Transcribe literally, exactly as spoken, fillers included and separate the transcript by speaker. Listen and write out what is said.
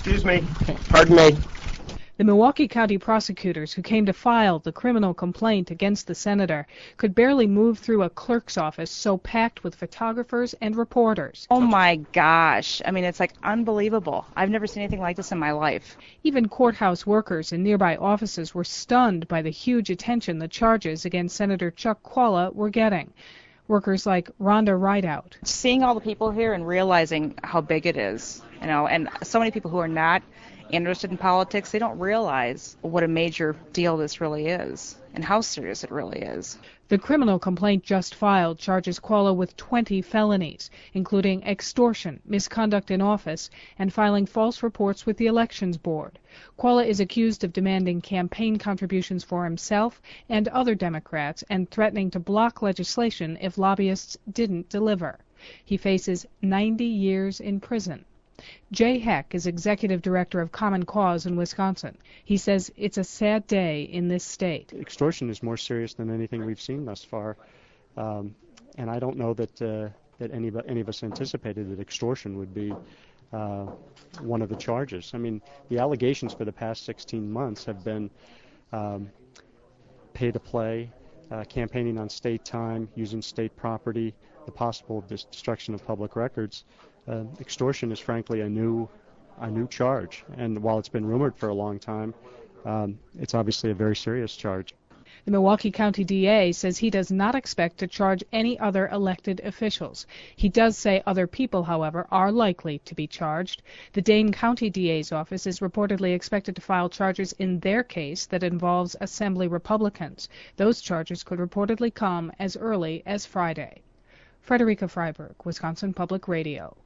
Speaker 1: Excuse me. Pardon me.
Speaker 2: The Milwaukee County prosecutors who came to file the criminal complaint against the senator could barely move through a clerk's office so packed with photographers and reporters.
Speaker 3: Oh my gosh. I mean, it's like unbelievable. I've never seen anything like this in my life.
Speaker 2: Even courthouse workers in nearby offices were stunned by the huge attention the charges against Senator Chuck Chvala were getting. Workers like Rhonda Rideout.
Speaker 3: Seeing all the people here and realizing how big it is, you know, and so many people who are not interested in politics, they don't realize what a major deal this really is and how serious it really is.
Speaker 2: The criminal complaint just filed charges Chvala with twenty felonies, including extortion, misconduct in office, and filing false reports with the Elections Board. Chvala is accused of demanding campaign contributions for himself and other Democrats and threatening to block legislation if lobbyists didn't deliver. He faces ninety years in prison. Jay Heck is executive director of Common Cause in Wisconsin. He says it's a sad day in this state.
Speaker 4: Extortion is more serious than anything we've seen thus far, um, and I don't know that uh, that any, any of us anticipated that extortion would be uh, one of the charges. I mean, the allegations for the past sixteen months have been um, pay to play, uh, campaigning on state time, using state property, the possible destruction of public records. Uh, extortion is frankly a new a new charge, and while it's been rumored for a long time, um, it's obviously a very serious charge.
Speaker 2: The Milwaukee County D A says he does not expect to charge any other elected officials. He does say other people, however, are likely to be charged. The Dane County D A's office is reportedly expected to file charges in their case that involves Assembly Republicans. Those charges could reportedly come as early as Friday. Frederica Freiberg, Wisconsin Public Radio.